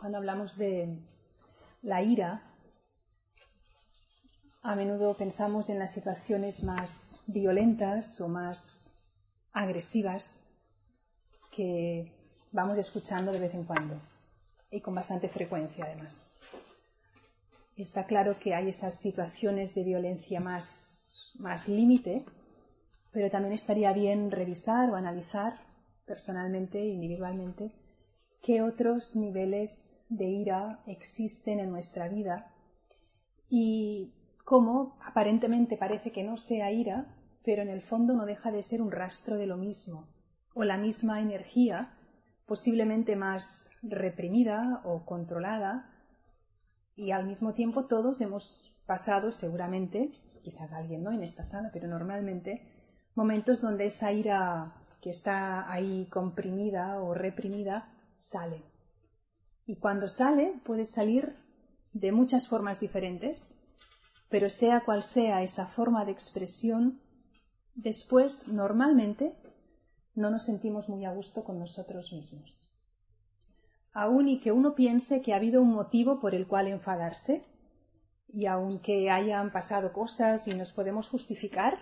Cuando hablamos de la ira, a menudo pensamos en las situaciones más violentas o más agresivas que vamos escuchando de vez en cuando y con bastante frecuencia además. Está claro que hay esas situaciones de violencia más límite, pero también estaría bien revisar o analizar personalmente, individualmente, qué otros niveles de ira existen en nuestra vida y cómo aparentemente parece que no sea ira, pero en el fondo no deja de ser un rastro de lo mismo, o la misma energía, posiblemente más reprimida o controlada, y al mismo tiempo todos hemos pasado seguramente, quizás alguien no en esta sala, pero normalmente, momentos donde esa ira que está ahí comprimida o reprimida sale. Y cuando sale, puede salir de muchas formas diferentes, pero sea cual sea esa forma de expresión, después normalmente no nos sentimos muy a gusto con nosotros mismos. Aun y que uno piense que ha habido un motivo por el cual enfadarse, y aunque hayan pasado cosas y nos podemos justificar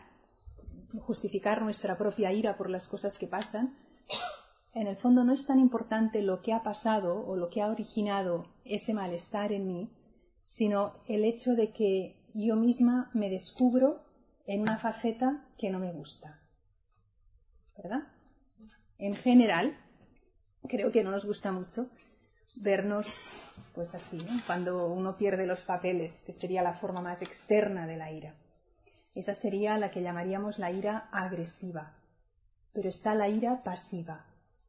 nuestra propia ira por las cosas que pasan, en el fondo no es tan importante lo que ha pasado o lo que ha originado ese malestar en mí, sino el hecho de que yo misma me descubro en una faceta que no me gusta. ¿Verdad? En general, creo que no nos gusta mucho vernos pues así, ¿no? Cuando uno pierde los papeles, que sería la forma más externa de la ira. Esa sería la que llamaríamos la ira agresiva. Pero está la ira pasiva.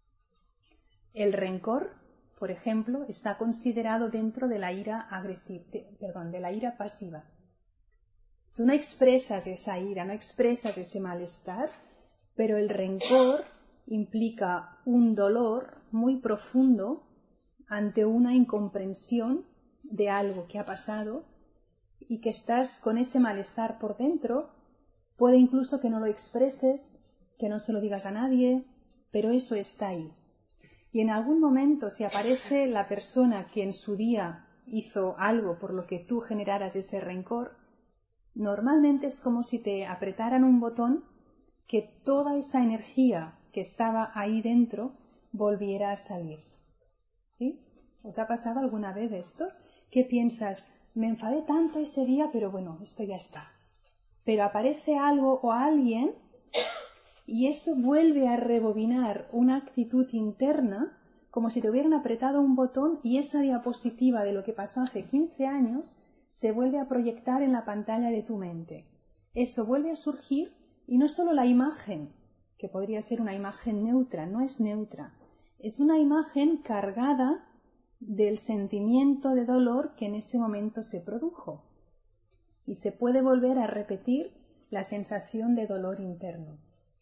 El rencor, por ejemplo, está considerado dentro de la ira de la ira pasiva. Tú no expresas esa ira, no expresas ese malestar, pero el rencor implica un dolor muy profundo ante una incomprensión de algo que ha pasado y que estás con ese malestar por dentro. Puede incluso que no lo expreses, que no se lo digas a nadie, pero eso está ahí. Y en algún momento, si aparece la persona que en su día hizo algo por lo que tú generaras ese rencor, normalmente es como si te apretaran un botón que toda esa energía que estaba ahí dentro volviera a salir. ¿Sí? ¿Os ha pasado alguna vez esto? ¿Qué piensas? Me enfadé tanto ese día, pero bueno, esto ya está. Pero aparece algo o alguien y eso vuelve a rebobinar una actitud interna como si te hubieran apretado un botón y esa diapositiva de lo que pasó hace 15 años se vuelve a proyectar en la pantalla de tu mente. Eso vuelve a surgir y no solo la imagen, que podría ser una imagen neutra, no es neutra, es una imagen cargada del sentimiento de dolor que en ese momento se produjo. Y se puede volver a repetir la sensación de dolor interno.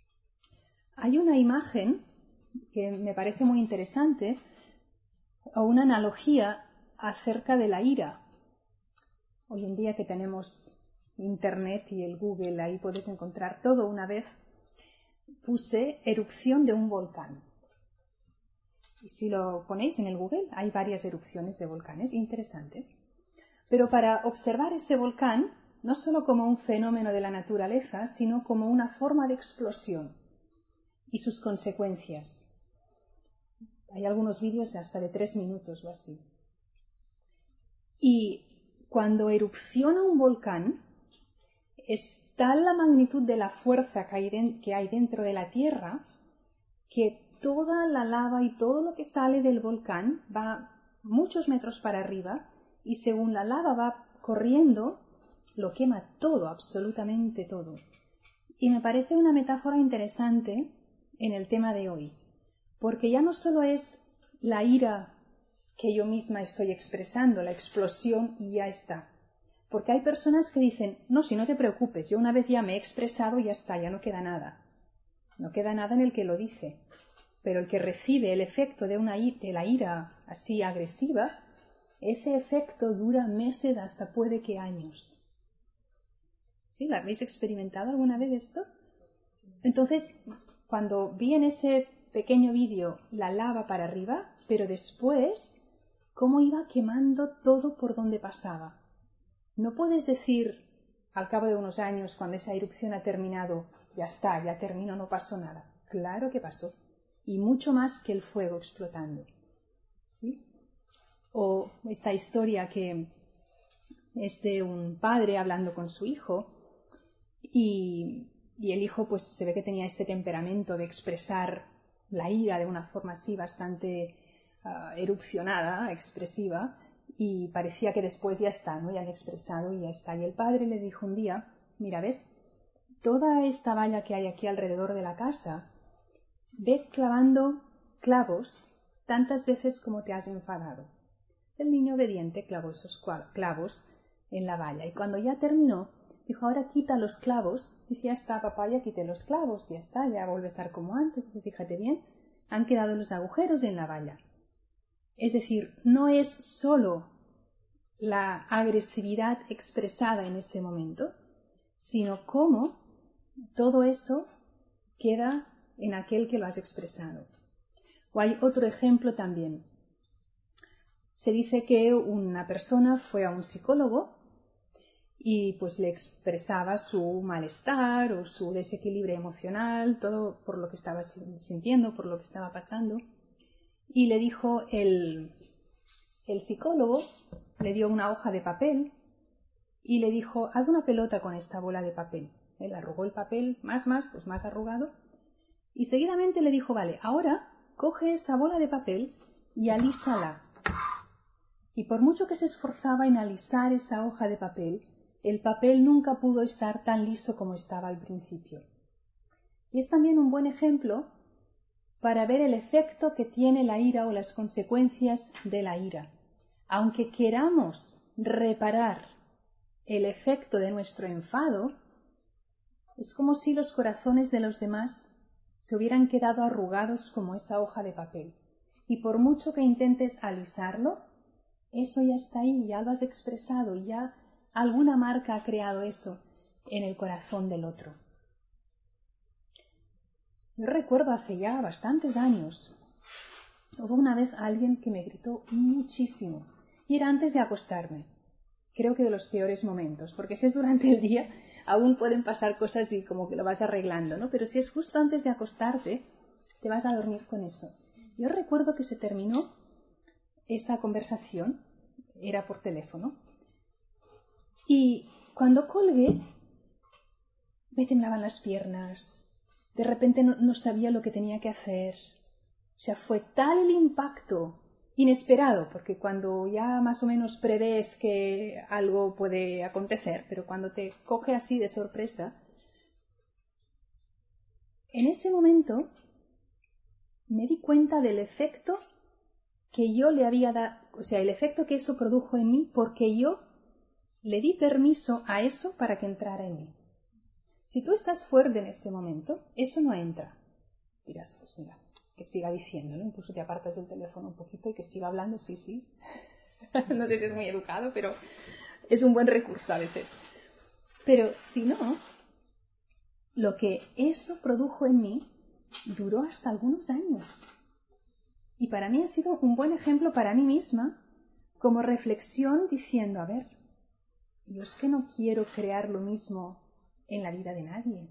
Hay una imagen que me parece muy interesante, o una analogía acerca de la ira. Hoy en día que tenemos Internet y el Google, ahí puedes encontrar todo. Una vez puse erupción de un volcán. Y si lo ponéis en el Google, hay varias erupciones de volcanes interesantes. Pero para observar ese volcán, no solo como un fenómeno de la naturaleza, sino como una forma de explosión y sus consecuencias. Hay algunos vídeos hasta de 3 minutos o así. Y cuando erupciona un volcán, es tal la magnitud de la fuerza que hay dentro de la Tierra que toda la lava y todo lo que sale del volcán va muchos metros para arriba y según la lava va corriendo, lo quema todo, absolutamente todo. Y me parece una metáfora interesante en el tema de hoy, porque ya no solo es la ira que yo misma estoy expresando, la explosión y ya está. Porque hay personas que dicen, no, si no te preocupes, yo una vez ya me he expresado y ya está, ya no queda nada. No queda nada en el que lo dice. Pero el que recibe el efecto de la ira así agresiva, ese efecto dura meses hasta puede que años. ¿Sí? ¿La habéis experimentado alguna vez esto? Entonces, cuando vi en ese pequeño vídeo la lava para arriba, pero después cómo iba quemando todo por donde pasaba. No puedes decir, al cabo de unos años, cuando esa erupción ha terminado, ya está, ya terminó, no pasó nada. Claro que pasó. Y mucho más que el fuego explotando. ¿Sí? O esta historia que es de un padre hablando con su hijo y el hijo pues se ve que tenía ese temperamento de expresar la ira de una forma así bastante erupcionada, expresiva, y parecía que después ya está, ¿no? Ya han expresado y ya está. Y el padre le dijo un día, mira, ¿ves? Toda esta valla que hay aquí alrededor de la casa, ve clavando clavos tantas veces como te has enfadado. El niño obediente clavó esos clavos en la valla y cuando ya terminó, dijo, ahora quita los clavos. Dice, ya está, papá, ya quité los clavos, ya está, ya vuelve a estar como antes. Dice, fíjate bien, han quedado los agujeros en la valla. Es decir, no es solo la agresividad expresada en ese momento, sino cómo todo eso queda en aquel que lo has expresado. O hay otro ejemplo también. Se dice que una persona fue a un psicólogo y pues le expresaba su malestar o su desequilibrio emocional, todo por lo que estaba sintiendo, por lo que estaba pasando. Y le dijo el psicólogo, le dio una hoja de papel y le dijo, haz una pelota con esta bola de papel. Él arrugó el papel, pues más arrugado. Y seguidamente le dijo, vale, ahora coge esa bola de papel y alísala. Y por mucho que se esforzaba en alisar esa hoja de papel, el papel nunca pudo estar tan liso como estaba al principio. Y es también un buen ejemplo para ver el efecto que tiene la ira o las consecuencias de la ira. Aunque queramos reparar el efecto de nuestro enfado, es como si los corazones de los demás se hubieran quedado arrugados como esa hoja de papel. Y por mucho que intentes alisarlo, eso ya está ahí, ya lo has expresado, ya alguna marca ha creado eso en el corazón del otro. Yo recuerdo hace ya bastantes años, hubo una vez alguien que me gritó muchísimo, y era antes de acostarme. Creo que de los peores momentos, porque si es durante el día, aún pueden pasar cosas y como que lo vas arreglando, ¿no? Pero si es justo antes de acostarte, te vas a dormir con eso. Yo recuerdo que se terminó esa conversación, era por teléfono, y cuando colgué, me temblaban las piernas, de repente no sabía lo que tenía que hacer. O sea, fue tal el impacto inesperado, porque cuando ya más o menos prevés que algo puede acontecer, pero cuando te coge así de sorpresa, en ese momento me di cuenta del efecto que yo le había dado, o sea, el efecto que eso produjo en mí, porque yo le di permiso a eso para que entrara en mí. Si tú estás fuerte en ese momento, eso no entra. Dirás, pues mira, que siga diciéndolo, incluso te apartas del teléfono un poquito y que siga hablando, sí. No sé si es muy educado, pero es un buen recurso a veces. Pero si no, lo que eso produjo en mí duró hasta algunos años. Y para mí ha sido un buen ejemplo para mí misma, como reflexión diciendo, a ver, yo es que no quiero crear lo mismo en la vida de nadie.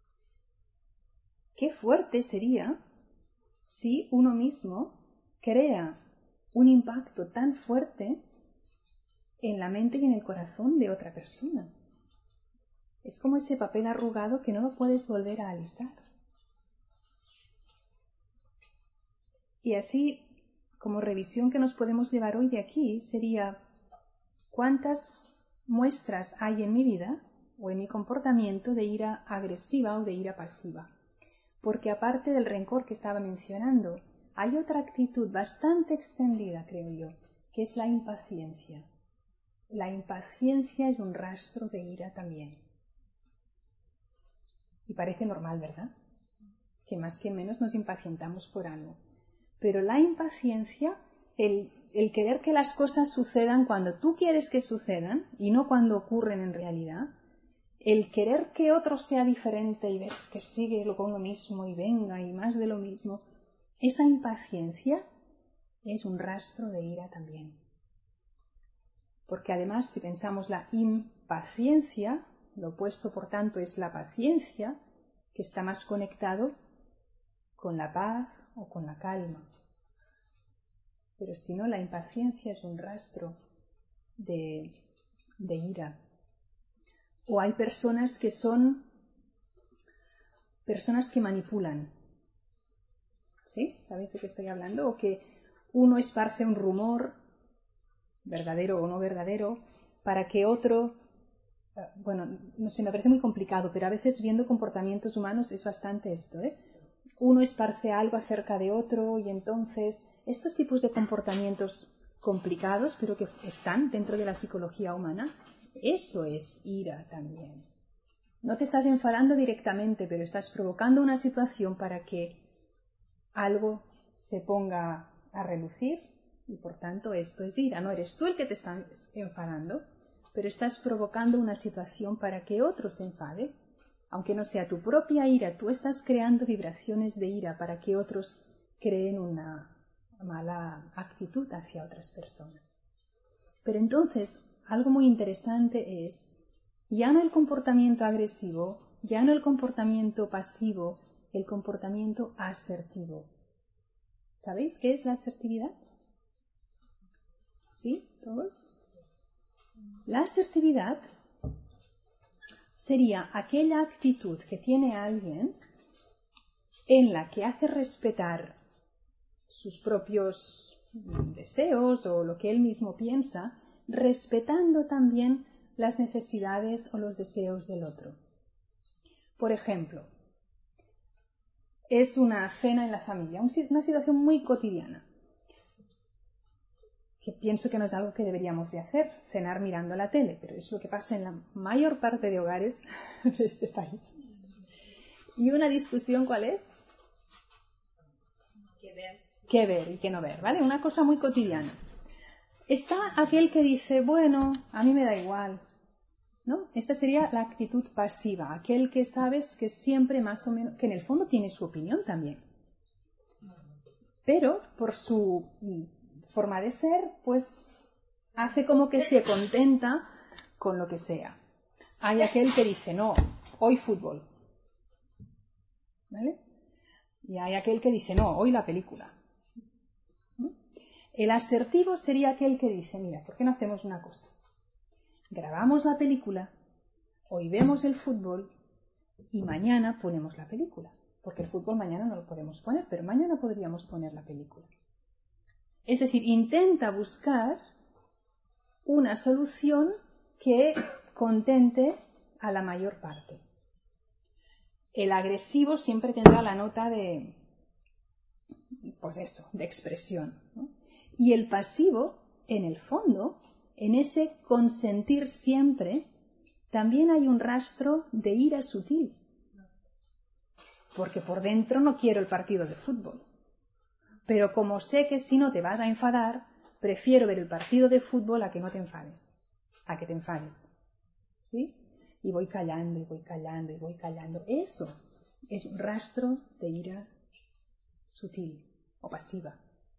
Qué fuerte sería si uno mismo crea un impacto tan fuerte en la mente y en el corazón de otra persona. Es como ese papel arrugado que no lo puedes volver a alisar. Y así, como revisión que nos podemos llevar hoy de aquí, sería ¿cuántas muestras hay en mi vida o en mi comportamiento de ira agresiva o de ira pasiva? Porque aparte del rencor que estaba mencionando, hay otra actitud bastante extendida, creo yo, que es la impaciencia. La impaciencia es un rastro de ira también. Y parece normal, ¿verdad? Que más que menos nos impacientamos por algo. Pero la impaciencia, el querer que las cosas sucedan cuando tú quieres que sucedan y no cuando ocurren en realidad, el querer que otro sea diferente y ves que sigue con lo mismo y venga y más de lo mismo, esa impaciencia es un rastro de ira también. Porque además, si pensamos la impaciencia, lo opuesto, por tanto, es la paciencia, que está más conectado con la paz o con la calma. Pero si no, la impaciencia es un rastro de ira. O hay personas que son personas que manipulan. ¿Sí? ¿Sabéis de qué estoy hablando? O que uno esparce un rumor, verdadero o no verdadero, para que otro... Bueno, no sé, me parece muy complicado, pero a veces viendo comportamientos humanos es bastante esto, ¿eh? Uno esparce algo acerca de otro y entonces estos tipos de comportamientos complicados, pero que están dentro de la psicología humana, eso es ira también. No te estás enfadando directamente, pero estás provocando una situación para que algo se ponga a relucir y por tanto esto es ira. No eres tú el que te estás enfadando, pero estás provocando una situación para que otro se enfade. Aunque no sea tu propia ira, tú estás creando vibraciones de ira para que otros creen una mala actitud hacia otras personas. Pero entonces, algo muy interesante es, ya no el comportamiento agresivo, ya no el comportamiento pasivo, el comportamiento asertivo. ¿Sabéis qué es la asertividad? ¿Sí? ¿Todos? La asertividad sería aquella actitud que tiene alguien en la que hace respetar sus propios deseos o lo que él mismo piensa, respetando también las necesidades o los deseos del otro. Por ejemplo, es una cena en la familia, una situación muy cotidiana, que pienso que no es algo que deberíamos de hacer, cenar mirando la tele, pero es lo que pasa en la mayor parte de hogares de este país. ¿Y una discusión cuál es? ¿Qué ver y qué no ver? ¿Vale? Una cosa muy cotidiana. Está aquel que dice, bueno, a mí me da igual, ¿no? Esta sería la actitud pasiva, aquel que sabes que siempre más o menos, que en el fondo tiene su opinión también. Pero por su forma de ser, pues hace como que se contenta con lo que sea. Hay aquel que dice, no, hoy fútbol. ¿Vale? Y hay aquel que dice, no, hoy la película. El asertivo sería aquel que dice, mira, ¿por qué no hacemos una cosa? Grabamos la película, hoy vemos el fútbol y mañana ponemos la película. Porque el fútbol mañana no lo podemos poner, pero mañana podríamos poner la película. Es decir, intenta buscar una solución que contente a la mayor parte. El agresivo siempre tendrá la nota de, pues eso, de expresión, ¿no? Y el pasivo, en el fondo, en ese consentir siempre, también hay un rastro de ira sutil. Porque por dentro no quiero el partido de fútbol. Pero como sé que si no te vas a enfadar, prefiero ver el partido de fútbol a que no te enfades, a que te enfades. ¿Sí? Y voy callando, y voy callando, y voy callando. Eso es un rastro de ira sutil o pasiva.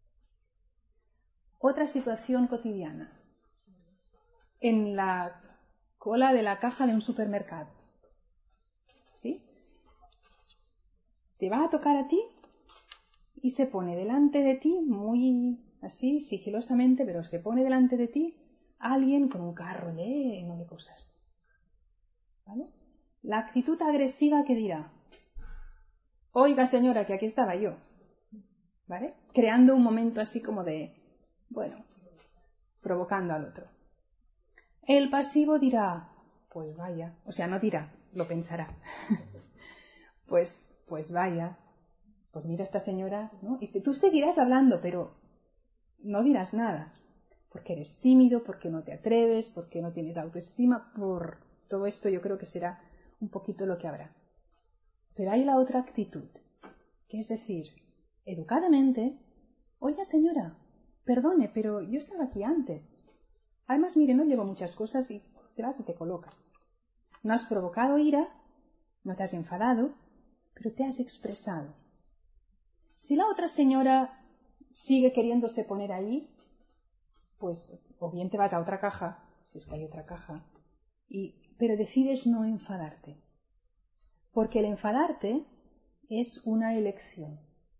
Otra situación cotidiana. En la cola de la caja de un supermercado. ¿Sí? Te va a tocar a ti y se pone delante de ti, muy así, sigilosamente, pero se pone delante de ti alguien con un carro lleno de cosas. ¿Vale? La actitud agresiva que dirá, oiga señora, que aquí estaba yo. ¿Vale? Creando un momento así como de, bueno, provocando al otro. El pasivo dirá, pues vaya, o sea, no dirá, lo pensará. pues vaya, pues mira esta señora, ¿no? Y tú seguirás hablando, pero no dirás nada, porque eres tímido, porque no te atreves, porque no tienes autoestima, por todo esto yo creo que será un poquito lo que habrá. Pero hay la otra actitud, que es decir, educadamente, oiga señora, perdone, pero yo estaba aquí antes. Además, mire, no llevo muchas cosas y te vas y te colocas. No has provocado ira, no te has enfadado, pero te has expresado. Si la otra señora sigue queriéndose poner ahí, pues o bien te vas a otra caja, si es que hay otra caja, pero decides no enfadarte. Porque el enfadarte es una elección.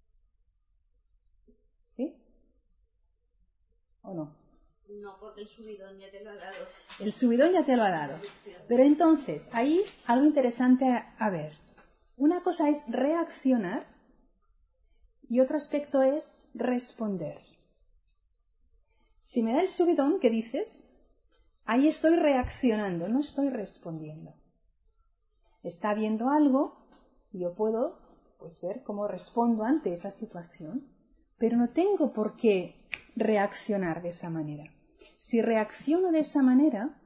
¿Sí? ¿O no? No, porque el subidón ya te lo ha dado. El subidón ya te lo ha dado. Pero entonces, ahí algo interesante a ver. Una cosa es reaccionar y otro aspecto es responder. Si me da el subidón, ¿qué dices? Ahí estoy reaccionando, no estoy respondiendo. Está viendo algo, yo puedo pues ver cómo respondo ante esa situación, pero no tengo por qué reaccionar de esa manera. Si reacciono de esa manera,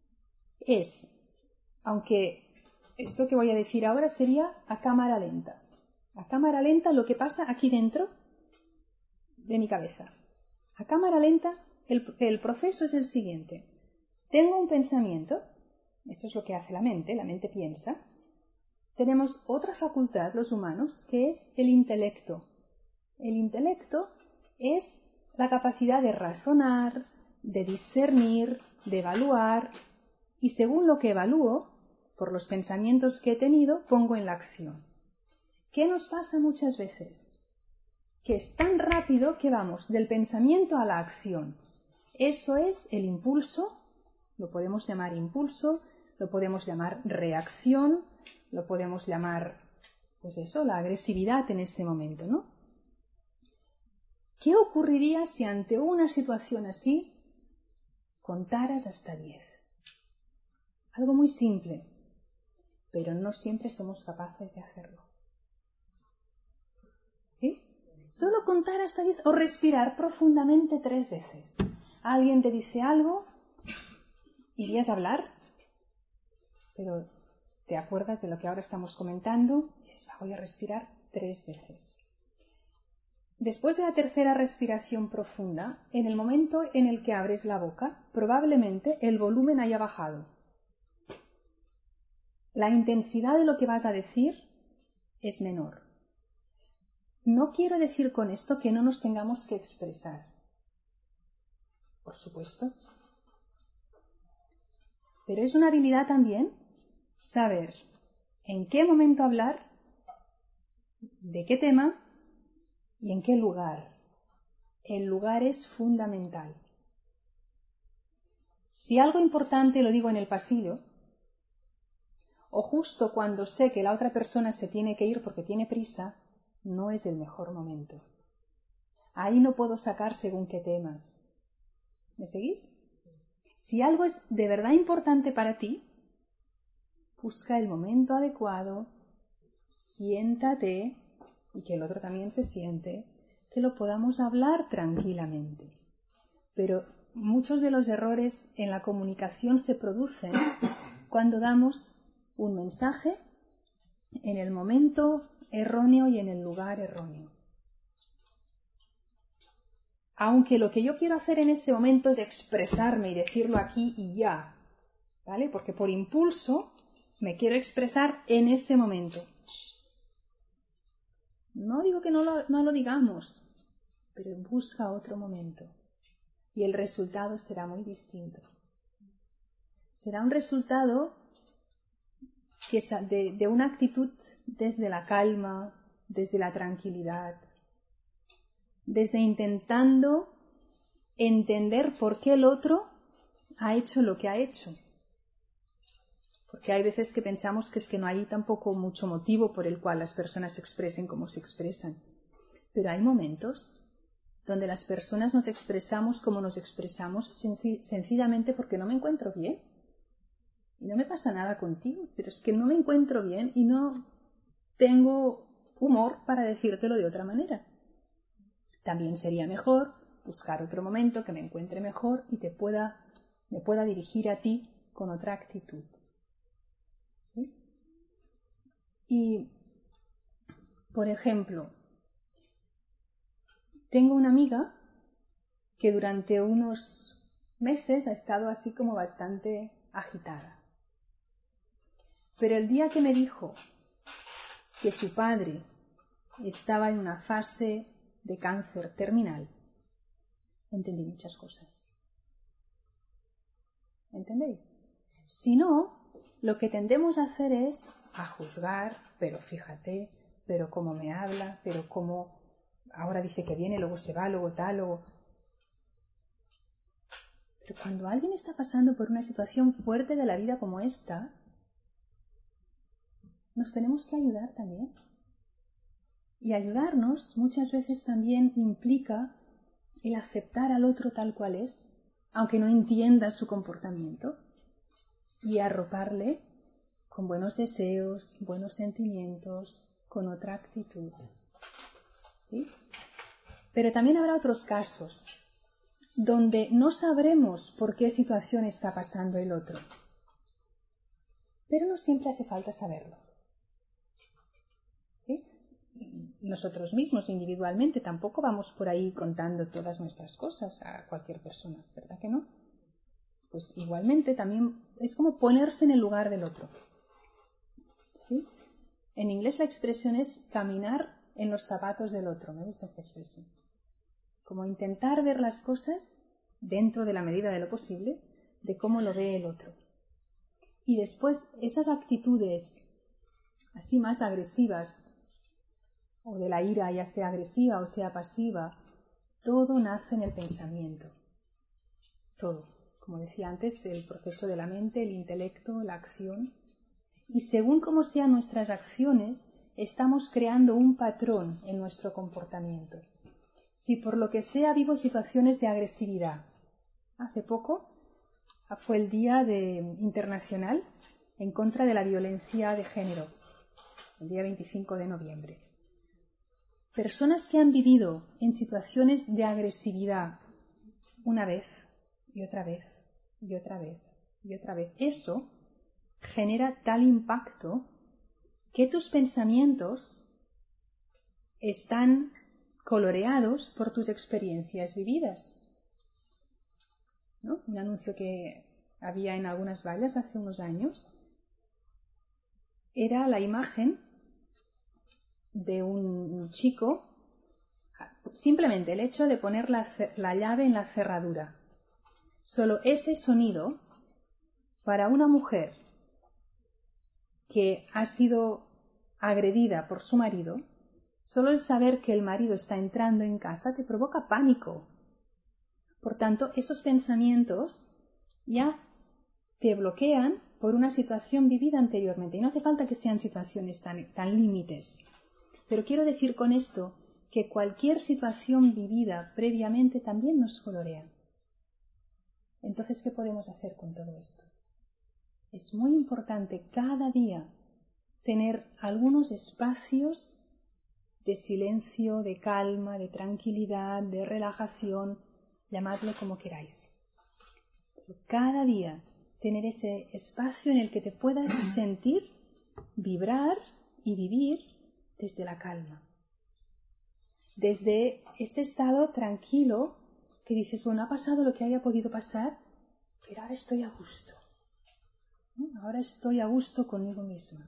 aunque esto que voy a decir ahora sería a cámara lenta. A cámara lenta lo que pasa aquí dentro de mi cabeza. A cámara lenta el proceso es el siguiente. Tengo un pensamiento, esto es lo que hace la mente piensa. Tenemos otra facultad, los humanos, que es el intelecto. El intelecto es la capacidad de razonar, de discernir, de evaluar, y según lo que evalúo, por los pensamientos que he tenido, pongo en la acción. ¿Qué nos pasa muchas veces? Que es tan rápido que vamos del pensamiento a la acción. Eso es el impulso, lo podemos llamar impulso, lo podemos llamar reacción, lo podemos llamar, pues eso, la agresividad en ese momento, ¿no? ¿Qué ocurriría si ante una situación así contaras hasta 10? Algo muy simple, pero no siempre somos capaces de hacerlo. ¿Sí? Solo contar hasta 10 o respirar profundamente 3 veces. Alguien te dice algo, irías a hablar, pero te acuerdas de lo que ahora estamos comentando y dices, voy a respirar 3 veces. Después de la tercera respiración profunda, en el momento en el que abres la boca, probablemente el volumen haya bajado. La intensidad de lo que vas a decir es menor. No quiero decir con esto que no nos tengamos que expresar. Por supuesto. Pero es una habilidad también saber en qué momento hablar, de qué tema y en qué lugar. El lugar es fundamental. Si algo importante lo digo en el pasillo, o justo cuando sé que la otra persona se tiene que ir porque tiene prisa, no es el mejor momento. Ahí no puedo sacar según qué temas. ¿Me seguís? Si algo es de verdad importante para ti, busca el momento adecuado, siéntate y que el otro también se siente, que lo podamos hablar tranquilamente. Pero muchos de los errores en la comunicación se producen cuando damos un mensaje en el momento erróneo y en el lugar erróneo. Aunque lo que yo quiero hacer en ese momento es expresarme y decirlo aquí y ya, ¿vale? Porque por impulso me quiero expresar en ese momento. No digo que no lo digamos, pero busca otro momento y el resultado será muy distinto. Será un resultado que es de una actitud desde la calma, desde la tranquilidad, desde intentando entender por qué el otro ha hecho lo que ha hecho. Porque hay veces que pensamos que es que no hay tampoco mucho motivo por el cual las personas se expresen como se expresan. Pero hay momentos donde las personas nos expresamos como nos expresamos sencillamente porque no me encuentro bien. Y no me pasa nada contigo, pero es que no me encuentro bien y no tengo humor para decírtelo de otra manera. También sería mejor buscar otro momento que me encuentre mejor y me pueda dirigir a ti con otra actitud. ¿Sí? Y, por ejemplo, tengo una amiga que durante unos meses ha estado así como bastante agitada. Pero el día que me dijo que su padre estaba en una fase de cáncer terminal, entendí muchas cosas. ¿Entendéis? Si no, lo que tendemos a hacer es a juzgar, pero fíjate, pero cómo me habla, pero cómo ahora dice que viene, luego se va, luego tal, luego... Pero cuando alguien está pasando por una situación fuerte de la vida como esta, nos tenemos que ayudar también. Y ayudarnos muchas veces también implica el aceptar al otro tal cual es, aunque no entienda su comportamiento, y arroparle con buenos deseos, buenos sentimientos, con otra actitud. ¿Sí? Pero también habrá otros casos donde no sabremos por qué situación está pasando el otro. Pero no siempre hace falta saberlo. ¿Sí? Nosotros mismos individualmente tampoco vamos por ahí contando todas nuestras cosas a cualquier persona, ¿verdad que no? Pues igualmente también es como ponerse en el lugar del otro. ¿Sí? En inglés la expresión es caminar en los zapatos del otro. Me gusta esta expresión. Como intentar ver las cosas dentro de la medida de lo posible, de cómo lo ve el otro. Y después esas actitudes así más agresivas, o de la ira, ya sea agresiva o sea pasiva, todo nace en el pensamiento. Todo. Como decía antes, el proceso de la mente, el intelecto, la acción. Y según cómo sean nuestras acciones, estamos creando un patrón en nuestro comportamiento. Si por lo que sea vivo situaciones de agresividad. Hace poco fue el Día Internacional en contra de la violencia de género, el día 25 de noviembre. Personas que han vivido en situaciones de agresividad una vez y otra vez y otra vez y otra vez, eso genera tal impacto que tus pensamientos están coloreados por tus experiencias vividas. ¿No? Un anuncio que había en algunas vallas hace unos años era la imagen de un chico, simplemente el hecho de poner la llave en la cerradura. Solo ese sonido para una mujer que ha sido agredida por su marido, solo el saber que el marido está entrando en casa te provoca pánico. Por tanto, esos pensamientos ya te bloquean por una situación vivida anteriormente. Y no hace falta que sean situaciones tan límites. Pero quiero decir con esto que cualquier situación vivida previamente también nos colorea. Entonces, ¿qué podemos hacer con todo esto? Es muy importante cada día tener algunos espacios de silencio, de calma, de tranquilidad, de relajación, llamadlo como queráis. Cada día tener ese espacio en el que te puedas sentir, vibrar y vivir desde la calma. Desde este estado tranquilo que dices, bueno, ha pasado lo que haya podido pasar, pero ahora estoy a gusto. Ahora estoy a gusto conmigo misma.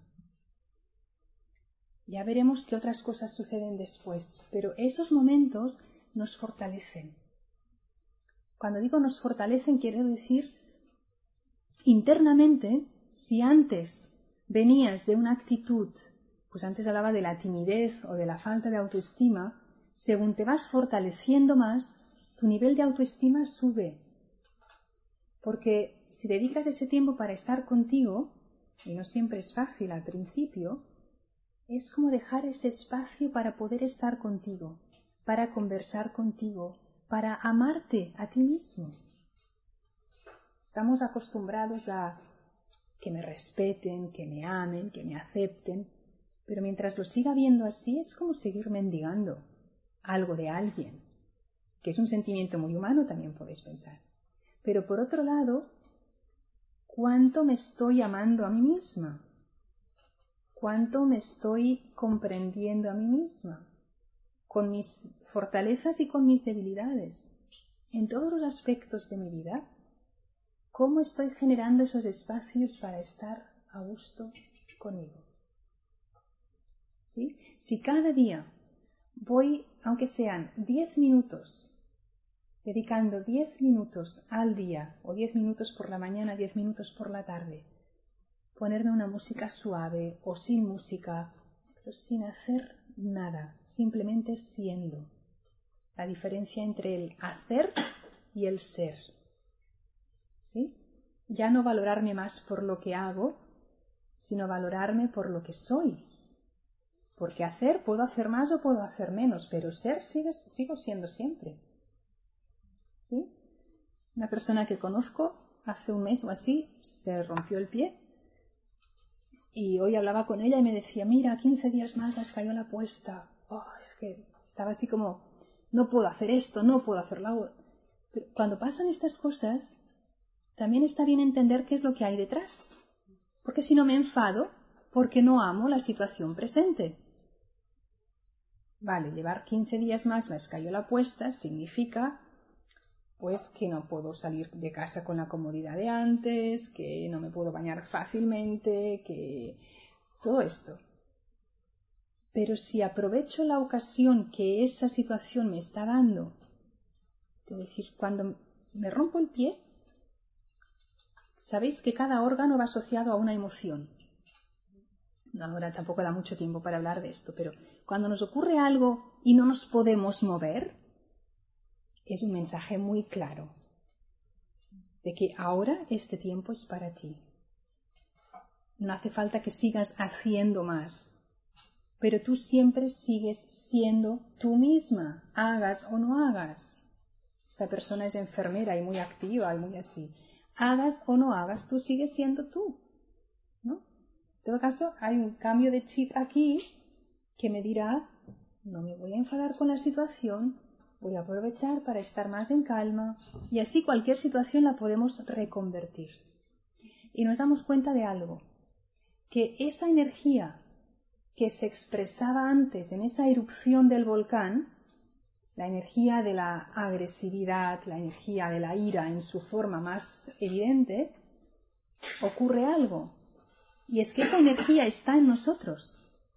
Ya veremos qué otras cosas suceden después, pero esos momentos nos fortalecen. Cuando digo nos fortalecen, quiero decir internamente, si antes venías de una actitud, pues antes hablaba de la timidez o de la falta de autoestima, según te vas fortaleciendo más, tu nivel de autoestima sube. Porque si dedicas ese tiempo para estar contigo, y no siempre es fácil al principio, es como dejar ese espacio para poder estar contigo, para conversar contigo, para amarte a ti mismo. Estamos acostumbrados a que me respeten, que me amen, que me acepten, pero mientras lo siga viendo así es como seguir mendigando algo de alguien, que es un sentimiento muy humano, también podéis pensar. Pero por otro lado, ¿cuánto me estoy amando a mí misma? ¿Cuánto me estoy comprendiendo a mí misma? Con mis fortalezas y con mis debilidades. En todos los aspectos de mi vida, ¿cómo estoy generando esos espacios para estar a gusto conmigo? ¿Sí? Si cada día voy aunque sean 10 minutos, dedicando 10 minutos al día, o 10 minutos por la mañana, 10 minutos por la tarde, ponerme una música suave o sin música, pero sin hacer nada, simplemente siendo. La diferencia entre el hacer y el ser. ¿Sí? Ya no valorarme más por lo que hago, sino valorarme por lo que soy. Porque hacer, puedo hacer más o puedo hacer menos, pero ser sigo siendo siempre. ¿Sí? Una persona que conozco hace un mes o así se rompió el pie y hoy hablaba con ella y me decía, mira, 15 días más nos cayó la apuesta. Oh, es que estaba así como, no puedo hacer esto, no puedo hacer lo otro. Pero cuando pasan estas cosas, también está bien entender qué es lo que hay detrás. Porque si no me enfado, porque no amo la situación presente. Vale, llevar 15 días más les cayó la apuesta significa pues que no puedo salir de casa con la comodidad de antes, que no me puedo bañar fácilmente, que todo esto. Pero si aprovecho la ocasión que esa situación me está dando, es decir, cuando me rompo el pie, sabéis que cada órgano va asociado a una emoción. Ahora tampoco da mucho tiempo para hablar de esto, pero cuando nos ocurre algo y no nos podemos mover, es un mensaje muy claro de que ahora este tiempo es para ti. No hace falta que sigas haciendo más, pero tú siempre sigues siendo tú misma, hagas o no hagas. Esta persona es enfermera y muy activa y muy así. Hagas o no hagas, tú sigues siendo tú, ¿no? En todo caso, hay un cambio de chip aquí que me dirá, no me voy a enfadar con la situación, voy a aprovechar para estar más en calma y así cualquier situación la podemos reconvertir. Y nos damos cuenta de algo, que esa energía que se expresaba antes en esa erupción del volcán, la energía de la agresividad, la energía de la ira en su forma más evidente, ocurre algo. Y es que esa energía está en nosotros.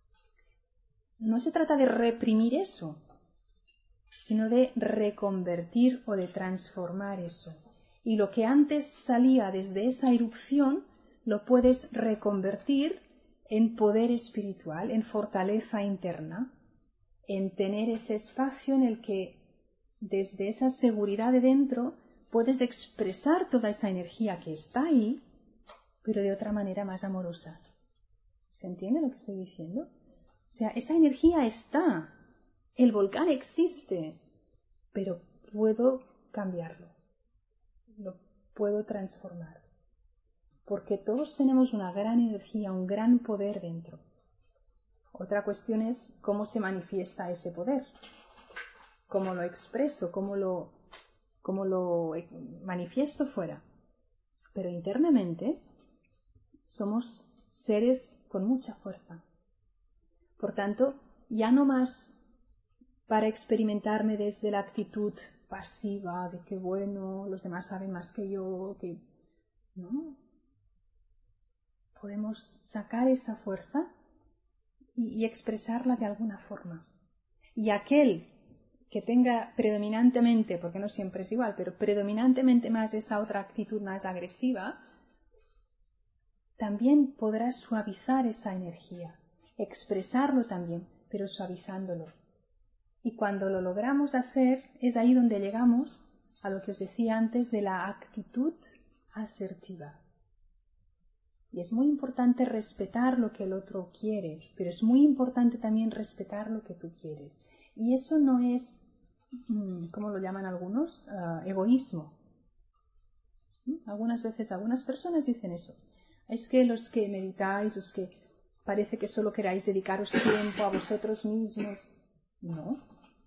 No se trata de reprimir eso, sino de reconvertir o de transformar eso. Y lo que antes salía desde esa erupción, lo puedes reconvertir en poder espiritual, en fortaleza interna, en tener ese espacio en el que desde esa seguridad de dentro puedes expresar toda esa energía que está ahí, pero de otra manera más amorosa. ¿Se entiende lo que estoy diciendo? O sea, esa energía está. El volcán existe, pero puedo cambiarlo, lo puedo transformar, porque todos tenemos una gran energía, un gran poder dentro. Otra cuestión es cómo se manifiesta ese poder, cómo lo expreso, cómo lo manifiesto fuera. Pero internamente somos seres con mucha fuerza. Por tanto, ya no más para experimentarme desde la actitud pasiva de que bueno, los demás saben más que yo, que no. Podemos sacar esa fuerza y expresarla de alguna forma. Y aquel que tenga predominantemente, porque no siempre es igual, pero predominantemente más esa otra actitud más agresiva, también podrá suavizar esa energía, expresarlo también, pero suavizándolo. Y cuando lo logramos hacer, es ahí donde llegamos a lo que os decía antes de la actitud asertiva. Y es muy importante respetar lo que el otro quiere, pero es muy importante también respetar lo que tú quieres. Y eso no es, ¿cómo lo llaman algunos? Egoísmo. Algunas veces algunas personas dicen eso. Es que los que meditáis, los que parece que solo queráis dedicaros tiempo a vosotros mismos. No.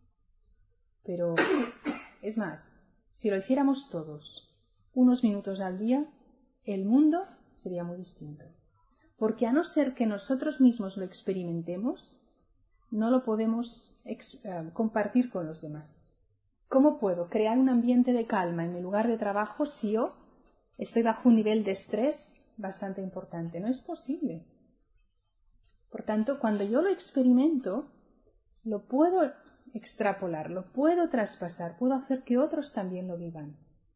Pero, es más, si lo hiciéramos todos, unos minutos al día, el mundo sería muy distinto. Porque a no ser que nosotros mismos lo experimentemos, no lo podemos compartir con los demás. ¿Cómo puedo crear un ambiente de calma en mi lugar de trabajo si yo estoy bajo un nivel de estrés bastante importante? No es posible. Por tanto, cuando yo lo experimento, lo puedo extrapolarlo, puedo traspasar, puedo hacer que otros también lo vivan.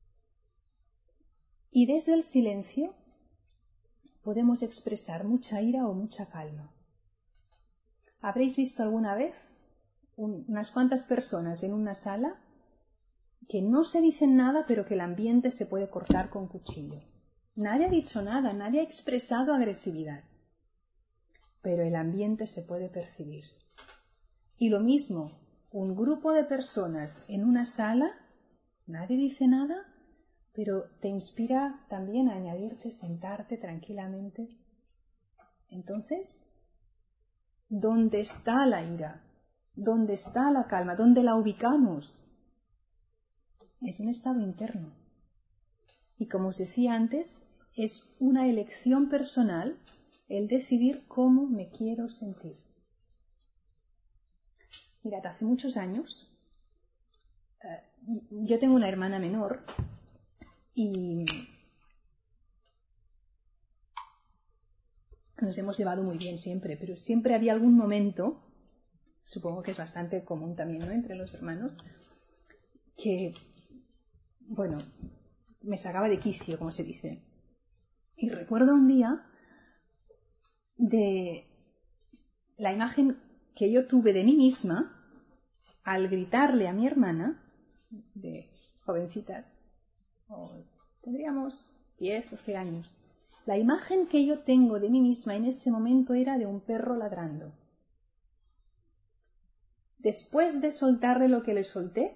Y desde el silencio podemos expresar mucha ira o mucha calma. ¿Habréis visto alguna vez unas cuantas personas en una sala que no se dicen nada, pero que el ambiente se puede cortar con cuchillo? Nadie ha dicho nada, nadie ha expresado agresividad, pero el ambiente se puede percibir. Y lo mismo, un grupo de personas en una sala, nadie dice nada, pero te inspira también a añadirte, sentarte tranquilamente. Entonces, ¿dónde está la ira? ¿Dónde está la calma? ¿Dónde la ubicamos? Es un estado interno. Y como os decía antes, es una elección personal el decidir cómo me quiero sentir. Mirad, hace muchos años, yo tengo una hermana menor y nos hemos llevado muy bien siempre, pero siempre había algún momento, supongo que es bastante común también, ¿no?, entre los hermanos, que, bueno, me sacaba de quicio, como se dice. Y recuerdo un día de la imagen que yo tuve de mí misma al gritarle a mi hermana, de jovencitas, tendríamos 10, 12 años. La imagen que yo tengo de mí misma en ese momento era de un perro ladrando. Después de soltarle lo que le solté,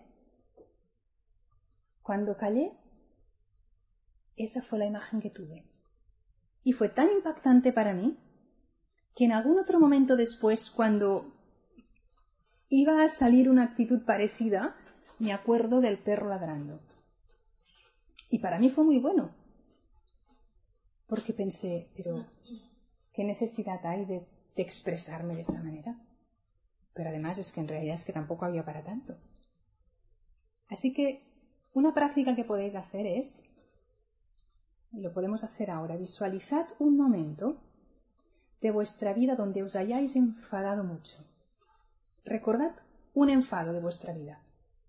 cuando callé, esa fue la imagen que tuve. Y fue tan impactante para mí que en algún otro momento después, cuando iba a salir una actitud parecida, me acuerdo del perro ladrando. Y para mí fue muy bueno, porque pensé, pero ¿qué necesidad hay de expresarme de esa manera? Pero además es que en realidad es que tampoco había para tanto. Así que una práctica que podéis hacer es, lo podemos hacer ahora, visualizad un momento de vuestra vida donde os hayáis enfadado mucho. Recordad un enfado de vuestra vida.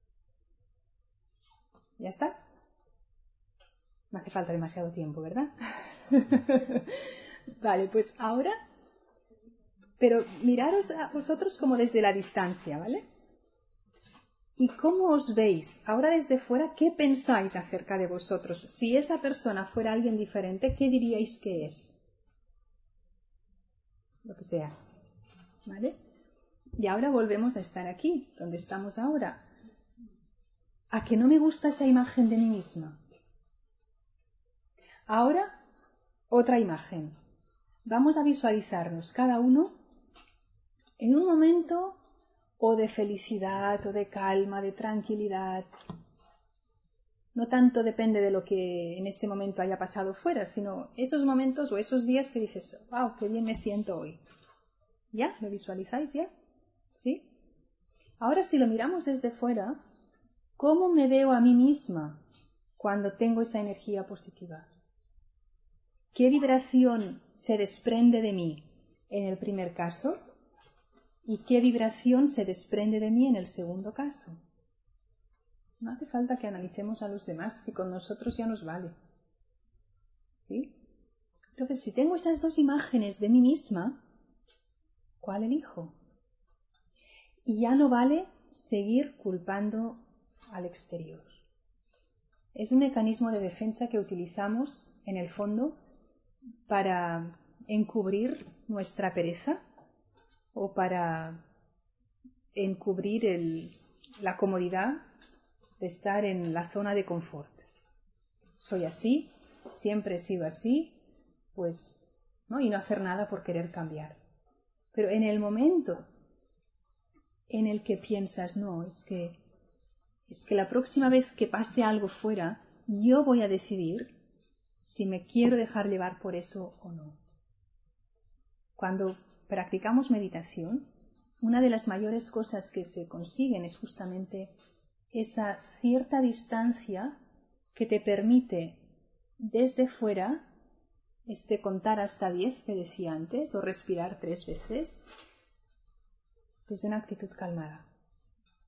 ¿Ya está? No hace falta demasiado tiempo, ¿verdad? Vale, pues ahora, pero miraros a vosotros como desde la distancia, ¿vale? ¿Y cómo os veis? Ahora desde fuera, ¿qué pensáis acerca de vosotros? Si esa persona fuera alguien diferente, ¿qué diríais que es? Lo que sea, ¿vale? Y ahora volvemos a estar aquí, donde estamos ahora. ¿A que no me gusta esa imagen de mí misma? Ahora, otra imagen. Vamos a visualizarnos cada uno en un momento o de felicidad, o de calma, de tranquilidad. No tanto depende de lo que en ese momento haya pasado fuera, sino esos momentos o esos días que dices, wow, qué bien me siento hoy. ¿Ya? ¿Lo visualizáis ya? ¿Sí? Ahora si lo miramos desde fuera, ¿cómo me veo a mí misma cuando tengo esa energía positiva? ¿Qué vibración se desprende de mí en el primer caso? ¿Y qué vibración se desprende de mí en el segundo caso? No hace falta que analicemos a los demás, si con nosotros ya nos vale. ¿Sí? Entonces, si tengo esas dos imágenes de mí misma, ¿cuál elijo? Y ya no vale seguir culpando al exterior. Es un mecanismo de defensa que utilizamos, en el fondo, para encubrir nuestra pereza o para encubrir la comodidad de estar en la zona de confort. Soy así, siempre he sido así, pues, ¿no? Y no hacer nada por querer cambiar. Pero en el momento en el que piensas, no, es que la próxima vez que pase algo fuera, yo voy a decidir si me quiero dejar llevar por eso o no. Cuando practicamos meditación, una de las mayores cosas que se consiguen es justamente esa cierta distancia que te permite desde fuera contar hasta 10 que decía antes, o respirar 3 veces, desde una actitud calmada.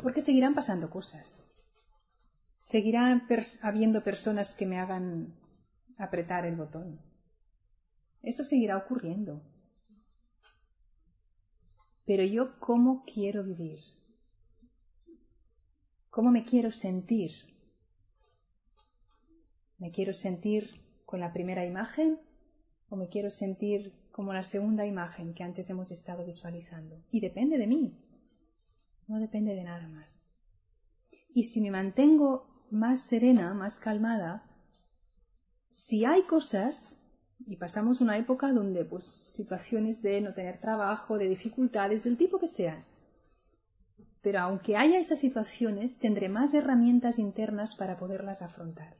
Porque seguirán pasando cosas. Seguirán habiendo personas que me hagan apretar el botón. Eso seguirá ocurriendo. Pero yo, ¿cómo quiero vivir? ¿Cómo me quiero sentir? ¿Me quiero sentir con la primera imagen o me quiero sentir como la segunda imagen que antes hemos estado visualizando? Y depende de mí, no depende de nada más. Y si me mantengo más serena, más calmada, si hay cosas, y pasamos una época donde pues situaciones de no tener trabajo, de dificultades, del tipo que sean, pero aunque haya esas situaciones, tendré más herramientas internas para poderlas afrontar.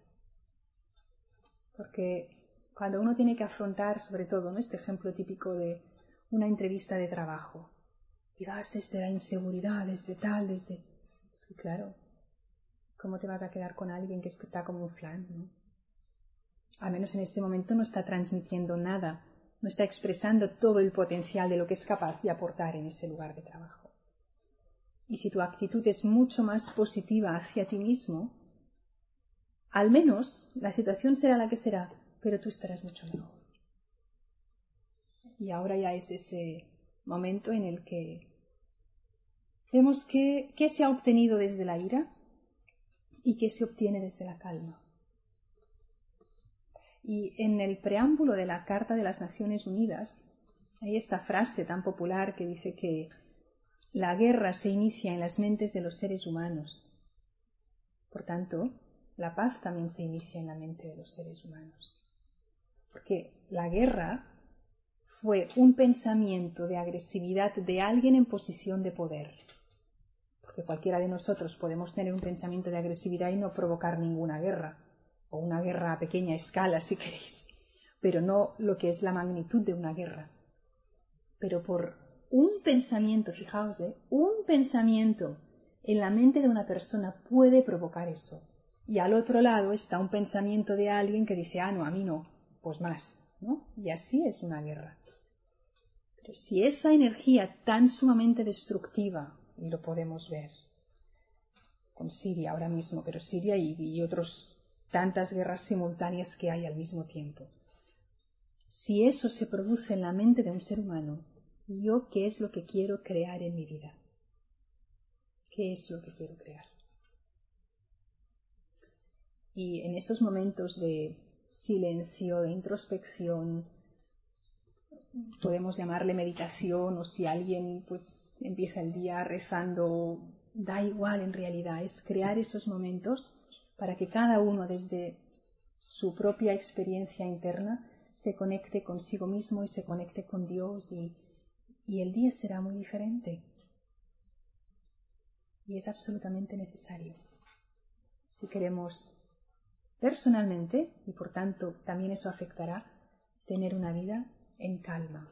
Porque cuando uno tiene que afrontar, sobre todo, ¿no?, este ejemplo típico de una entrevista de trabajo, y vas desde la inseguridad, desde tal, desde... Es que claro, ¿cómo te vas a quedar con alguien que está como un flan, ¿no? Al menos en ese momento no está transmitiendo nada, no está expresando todo el potencial de lo que es capaz de aportar en ese lugar de trabajo. Y si tu actitud es mucho más positiva hacia ti mismo, al menos la situación será la que será, pero tú estarás mucho mejor. Y ahora ya es ese momento en el que vemos qué se ha obtenido desde la ira y qué se obtiene desde la calma. Y en el preámbulo de la Carta de las Naciones Unidas hay esta frase tan popular que dice que la guerra se inicia en las mentes de los seres humanos. Por tanto, la paz también se inicia en la mente de los seres humanos. Porque la guerra fue un pensamiento de agresividad de alguien en posición de poder. Porque cualquiera de nosotros podemos tener un pensamiento de agresividad y no provocar ninguna guerra. O una guerra a pequeña escala, si queréis, pero no lo que es la magnitud de una guerra. Pero por un pensamiento, fijaos, un pensamiento en la mente de una persona puede provocar eso. Y al otro lado está un pensamiento de alguien que dice, no, a mí no, pues más, ¿no? Y así es una guerra. Pero si esa energía tan sumamente destructiva, y lo podemos ver con Siria ahora mismo, pero Siria y otros tantas guerras simultáneas que hay al mismo tiempo. Si eso se produce en la mente de un ser humano, ¿yo qué es lo que quiero crear en mi vida? ¿Qué es lo que quiero crear? Y en esos momentos de silencio, de introspección, podemos llamarle meditación, o si alguien pues empieza el día rezando, da igual en realidad, es crear esos momentos para que cada uno desde su propia experiencia interna se conecte consigo mismo y se conecte con Dios y el día será muy diferente. Y es absolutamente necesario. Si queremos personalmente, y por tanto también eso afectará, tener una vida en calma.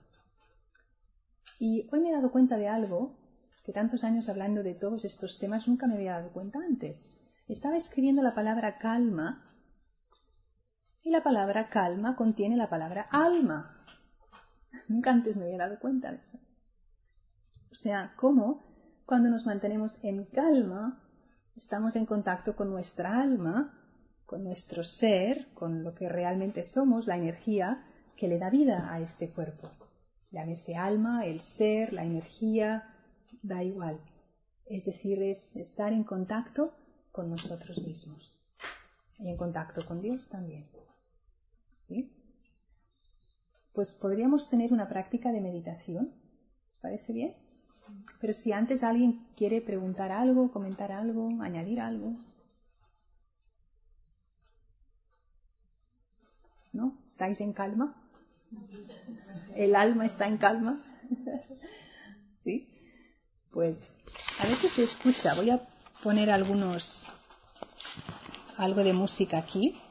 Y hoy me he dado cuenta de algo que tantos años hablando de todos estos temas nunca me había dado cuenta antes. Estaba escribiendo la palabra calma y la palabra calma contiene la palabra alma. Nunca antes me había dado cuenta de eso. O sea, cómo cuando nos mantenemos en calma estamos en contacto con nuestra alma, con nuestro ser, con lo que realmente somos, la energía que le da vida a este cuerpo. Llámese alma, el ser, la energía, da igual. Es decir, es estar en contacto con nosotros mismos y en contacto con Dios también. ¿Sí? Pues podríamos tener una práctica de meditación. ¿Os parece bien? Pero si antes alguien quiere preguntar algo, comentar algo, añadir algo. ¿No? ¿Estáis en calma? ¿El alma está en calma? ¿Sí? Pues a veces se escucha. Voy a poner algo de música aquí.